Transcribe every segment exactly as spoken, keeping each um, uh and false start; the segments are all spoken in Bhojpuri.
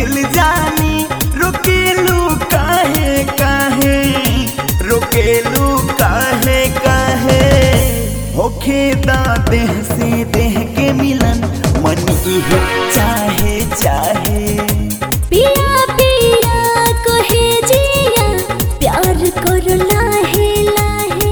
दिल जानी रोकेलू काहे काहे रोकेलू काहे काहे होखे दा देह से देह के मिलन मन इहे चाहे चाहे पिया पिया कहे जिया प्यार करो लाहे लाहे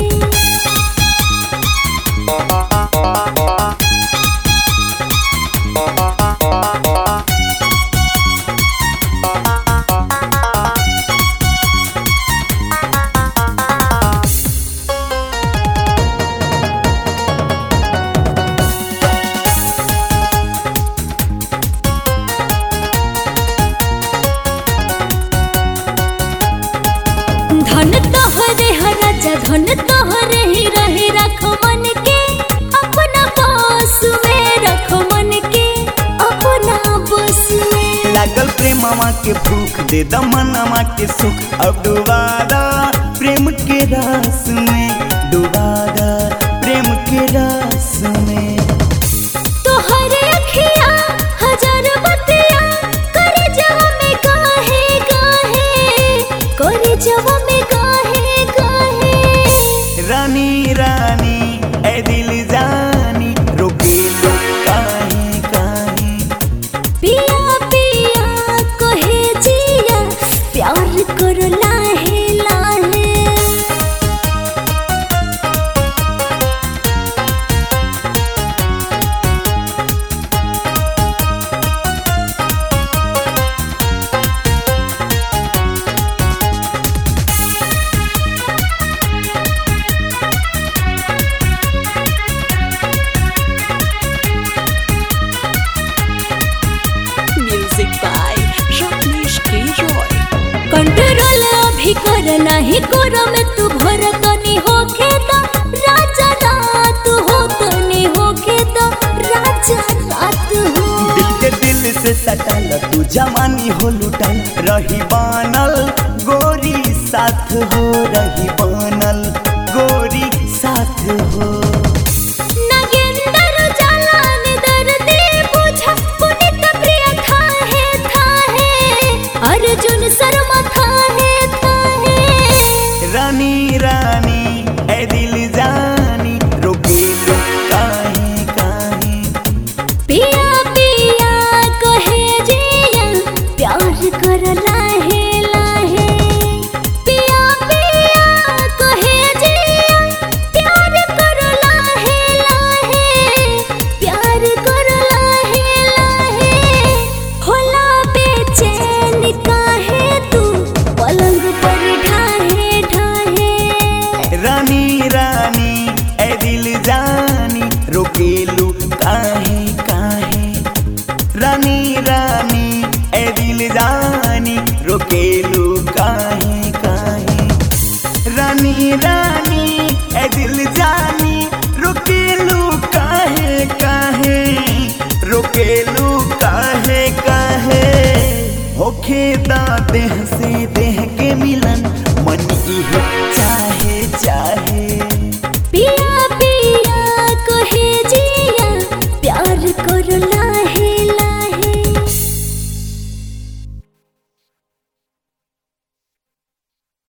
धन तोहरे ह राजा धन तोहरे ही रहे रखो मन के अपना बस में रखो मन के अपना बस में लागल प्रेमवा के भूख दे दमनवा के सुख अब डुबादा प्रेम के रस में डुबादा प्रेम के रस में तोहरे अखिया हजार बतिया करे जवा में काहे काहे करे जवा में काहे काहे रानी रानी ए दिल जानी रोकेलू काहे काहे पिया पिया कहे जिया प्यार करो लाहे लाहे म्यूजिक बाय रत्नेश के रॉय कंट्रोल अभी कर नहीं करो में तू भर तनी होखे ता राजा रात हो तनी होखे ता राजा रात हो दिल के दिल से सटल तू जवानी हो लुटल रही बनल गोरी साथ हो रही बनल गोरी साथ हो नागेंद्र जालान दर्दी बुझा पुनीत प्रिय थाहे थाहे अर्जुन शर्मा थाहे थाहे रानी रानी ए दिल जानी रोकेलू काहे काहे पिया पिया कहे जिया प्यार कर लाहे लाहे पिया पिया कहे जिया प्यार कर लाहे लाहे प्यार कर लाहे लाहे होला बेचैन काहे तू पलंग पर ढाहे ढाहे रानी रानी ए दिल जानी रोकेलू काहे काहे रानी रानी ए दिल जानी रोकेलू काहे काहे रानी रानी ए दिल जानी रोकेलू काहे काहे रोकेलू काहे काहे होखे दा देह से देह के मिलन मन इहे